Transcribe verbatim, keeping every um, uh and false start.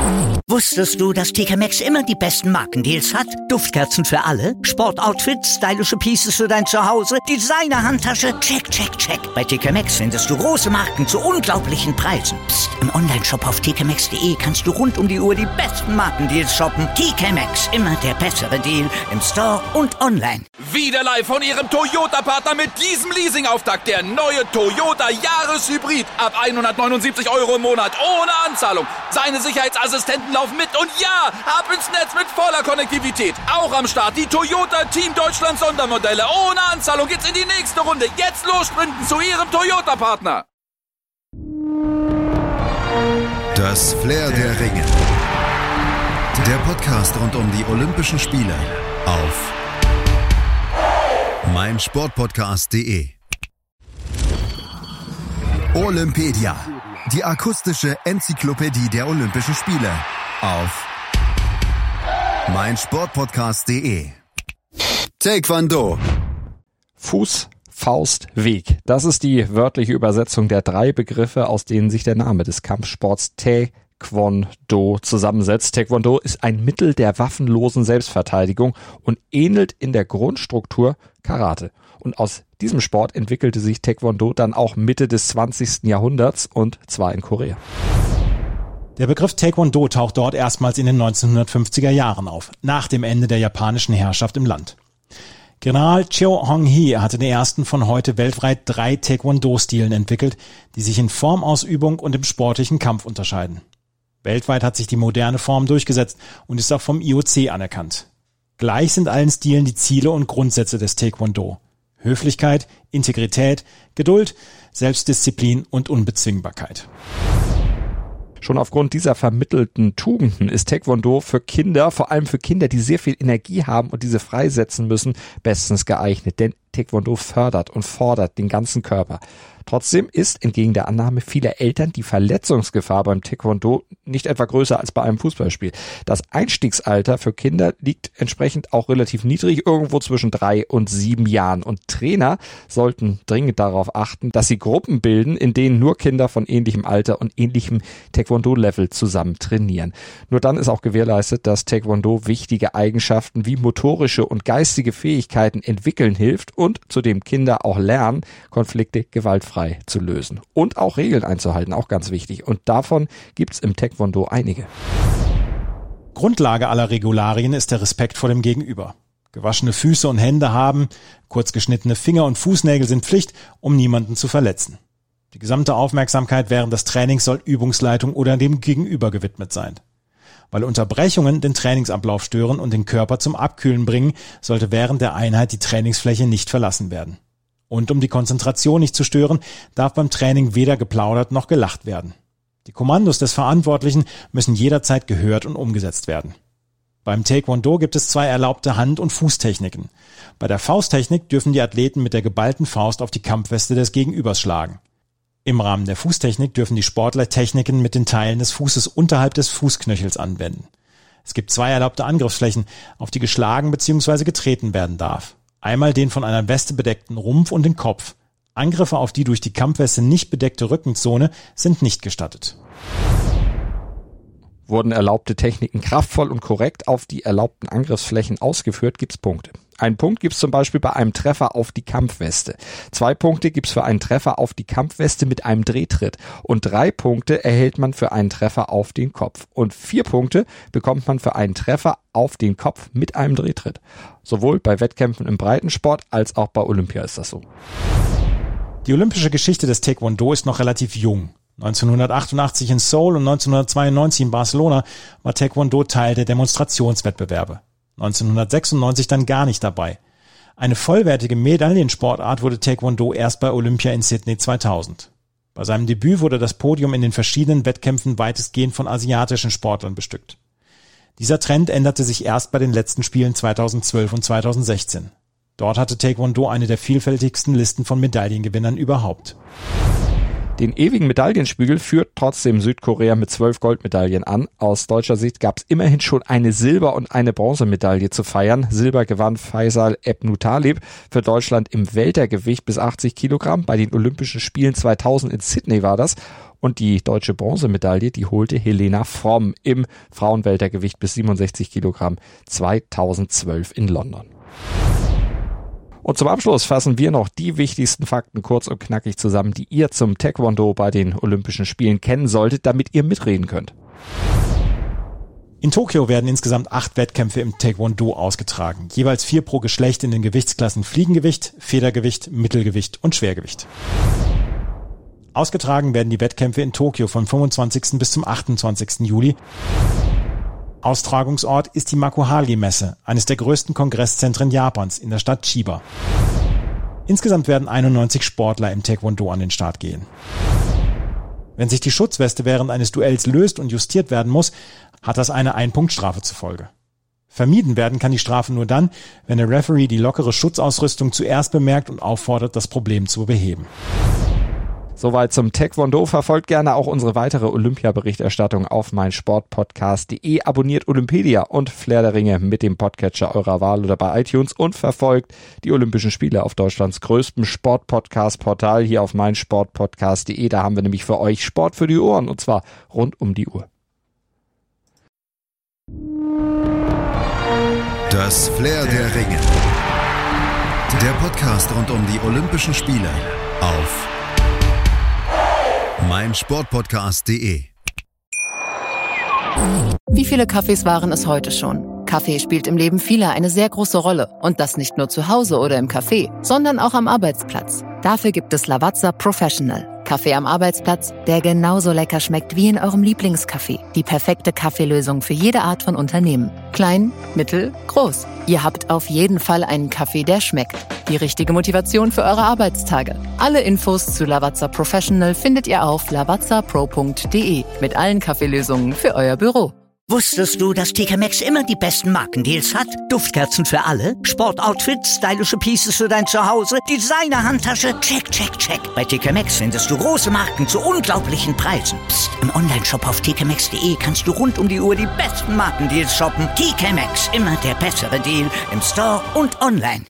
Wusstest du, dass T K Maxx immer die besten Markendeals hat? Duftkerzen für alle, Sportoutfits, stylische Pieces für dein Zuhause, Designer-Handtasche, check, check, check. Bei T K Maxx findest du große Marken zu unglaublichen Preisen. Psst. Im Onlineshop auf t k maxx punkt d e kannst du rund um die Uhr die besten Markendeals shoppen. T K Maxx, immer der bessere Deal im Store und online. Wieder live von Ihrem Toyota-Partner mit diesem Leasing-Auftakt. Der neue Toyota Jahreshybrid. Ab hundertneunundsiebzig Euro im Monat. Ohne Anzahlung. Seine Sicherheitsassistenten laufen mit. Und ja, ab ins Netz mit voller Konnektivität. Auch am Start die Toyota Team Deutschland Sondermodelle. Ohne Anzahlung geht's in die nächste Runde. Jetzt los sprinten zu Ihrem Toyota-Partner. Das Flair der Ringe. Der Podcast rund um die Olympischen Spiele auf meinsportpodcast punkt de. Olympedia, die akustische Enzyklopädie der Olympischen Spiele auf meinsportpodcast punkt de. Taekwondo. Fuß, Faust, Weg. Das ist die wörtliche Übersetzung der drei Begriffe, aus denen sich der Name des Kampfsports Taekwondo zusammensetzt. Taekwondo ist ein Mittel der waffenlosen Selbstverteidigung und ähnelt in der Grundstruktur Karate. Und aus diesem Sport entwickelte sich Taekwondo dann auch Mitte des zwanzigsten Jahrhunderts und zwar in Korea. Der Begriff Taekwondo taucht dort erstmals in den neunzehnhundertfünfziger Jahren auf, nach dem Ende der japanischen Herrschaft im Land. General Cheo Hong-hee hatte den ersten von heute weltweit drei Taekwondo-Stilen entwickelt, die sich in Formausübung und im sportlichen Kampf unterscheiden. Weltweit hat sich die moderne Form durchgesetzt und ist auch vom I O C anerkannt. Gleich sind allen Stilen die Ziele und Grundsätze des Taekwondo. Höflichkeit, Integrität, Geduld, Selbstdisziplin und Unbezwingbarkeit. Schon aufgrund dieser vermittelten Tugenden ist Taekwondo für Kinder, vor allem für Kinder, die sehr viel Energie haben und diese freisetzen müssen, bestens geeignet. Denn Taekwondo fördert und fordert den ganzen Körper. Trotzdem ist entgegen der Annahme vieler Eltern die Verletzungsgefahr beim Taekwondo nicht etwa größer als bei einem Fußballspiel. Das Einstiegsalter für Kinder liegt entsprechend auch relativ niedrig, irgendwo zwischen drei und sieben Jahren. Und Trainer sollten dringend darauf achten, dass sie Gruppen bilden, in denen nur Kinder von ähnlichem Alter und ähnlichem Taekwondo-Level zusammen trainieren. Nur dann ist auch gewährleistet, dass Taekwondo wichtige Eigenschaften wie motorische und geistige Fähigkeiten entwickeln hilft und zudem Kinder auch lernen, Konflikte gewaltfrei zu lösen. Und auch Regeln einzuhalten, auch ganz wichtig. Und davon gibt's im Taekwondo einige. Grundlage aller Regularien ist der Respekt vor dem Gegenüber. Gewaschene Füße und Hände haben, kurz geschnittene Finger und Fußnägel sind Pflicht, um niemanden zu verletzen. Die gesamte Aufmerksamkeit während des Trainings soll Übungsleitung oder dem Gegenüber gewidmet sein. Weil Unterbrechungen den Trainingsablauf stören und den Körper zum Abkühlen bringen, sollte während der Einheit die Trainingsfläche nicht verlassen werden. Und um die Konzentration nicht zu stören, darf beim Training weder geplaudert noch gelacht werden. Die Kommandos des Verantwortlichen müssen jederzeit gehört und umgesetzt werden. Beim Taekwondo gibt es zwei erlaubte Hand- und Fußtechniken. Bei der Fausttechnik dürfen die Athleten mit der geballten Faust auf die Kampfweste des Gegenübers schlagen. Im Rahmen der Fußtechnik dürfen die Sportler Techniken mit den Teilen des Fußes unterhalb des Fußknöchels anwenden. Es gibt zwei erlaubte Angriffsflächen, auf die geschlagen bzw. getreten werden darf. Einmal den von einer Weste bedeckten Rumpf und den Kopf. Angriffe auf die durch die Kampfweste nicht bedeckte Rückenzone sind nicht gestattet. Wurden erlaubte Techniken kraftvoll und korrekt auf die erlaubten Angriffsflächen ausgeführt, gibt's Punkte. Einen Punkt gibt's zum Beispiel bei einem Treffer auf die Kampfweste. Zwei Punkte gibt's für einen Treffer auf die Kampfweste mit einem Drehtritt. Und drei Punkte erhält man für einen Treffer auf den Kopf. Und vier Punkte bekommt man für einen Treffer auf den Kopf mit einem Drehtritt. Sowohl bei Wettkämpfen im Breitensport als auch bei Olympia ist das so. Die olympische Geschichte des Taekwondo ist noch relativ jung. neunzehnhundertachtundachtzig in Seoul und neunzehnhundertzweiundneunzig in Barcelona war Taekwondo Teil der Demonstrationswettbewerbe. neunzehnhundertsechsundneunzig dann gar nicht dabei. Eine vollwertige Medaillensportart wurde Taekwondo erst bei Olympia in Sydney zweitausend. Bei seinem Debüt wurde das Podium in den verschiedenen Wettkämpfen weitestgehend von asiatischen Sportlern bestückt. Dieser Trend änderte sich erst bei den letzten Spielen zweitausendzwölf und zweitausendsechzehn. Dort hatte Taekwondo eine der vielfältigsten Listen von Medaillengewinnern überhaupt. Den ewigen Medaillenspiegel führt trotzdem Südkorea mit zwölf Goldmedaillen an. Aus deutscher Sicht gab es immerhin schon eine Silber- und eine Bronzemedaille zu feiern. Silber gewann Faisal Ebnutaleb für Deutschland im Weltergewicht bis achtzig Kilogramm. Bei den Olympischen Spielen zweitausend in Sydney war das. Und die deutsche Bronzemedaille, die holte Helena Fromm im Frauenweltergewicht bis siebenundsechzig Kilogramm zweitausendzwölf in London. Und zum Abschluss fassen wir noch die wichtigsten Fakten kurz und knackig zusammen, die ihr zum Taekwondo bei den Olympischen Spielen kennen solltet, damit ihr mitreden könnt. In Tokio werden insgesamt acht Wettkämpfe im Taekwondo ausgetragen. Jeweils vier pro Geschlecht in den Gewichtsklassen Fliegengewicht, Federgewicht, Mittelgewicht und Schwergewicht. Ausgetragen werden die Wettkämpfe in Tokio vom fünfundzwanzigsten bis zum achtundzwanzigsten Juli. Austragungsort ist die Makuhari-Messe, eines der größten Kongresszentren Japans in der Stadt Chiba. Insgesamt werden einundneunzig Sportler im Taekwondo an den Start gehen. Wenn sich die Schutzweste während eines Duells löst und justiert werden muss, hat das eine Ein-Punkt-Strafe zur Folge. Vermieden werden kann die Strafe nur dann, wenn der Referee die lockere Schutzausrüstung zuerst bemerkt und auffordert, das Problem zu beheben. Soweit zum Taekwondo. Verfolgt gerne auch unsere weitere Olympia-Berichterstattung auf meinsportpodcast punkt de. Abonniert Olympedia und Flair der Ringe mit dem Podcatcher eurer Wahl oder bei iTunes und verfolgt die Olympischen Spiele auf Deutschlands größtem Sport-Podcast-Portal hier auf meinsportpodcast punkt de. Da haben wir nämlich für euch Sport für die Ohren und zwar rund um die Uhr. Das Flair der Ringe. Der Podcast rund um die Olympischen Spiele auf meinsportpodcast punkt de. Wie viele Kaffees waren es heute schon? Kaffee spielt im Leben vieler eine sehr große Rolle. Und das nicht nur zu Hause oder im Café, sondern auch am Arbeitsplatz. Dafür gibt es Lavazza Professional. Kaffee am Arbeitsplatz, der genauso lecker schmeckt wie in eurem Lieblingscafé. Die perfekte Kaffeelösung für jede Art von Unternehmen. Klein, mittel, groß. Ihr habt auf jeden Fall einen Kaffee, der schmeckt. Die richtige Motivation für eure Arbeitstage. Alle Infos zu Lavazza Professional findet ihr auf lavazza pro punkt de mit allen Kaffeelösungen für euer Büro. Wusstest du, dass T K Maxx immer die besten Markendeals hat? Duftkerzen für alle, Sportoutfits, stylische Pieces für dein Zuhause, Designer-Handtasche, check, check, check. Bei T K Maxx findest du große Marken zu unglaublichen Preisen. Psst. im Onlineshop auf t k maxx punkt de kannst du rund um die Uhr die besten Markendeals shoppen. T K Maxx, immer der bessere Deal im Store und online.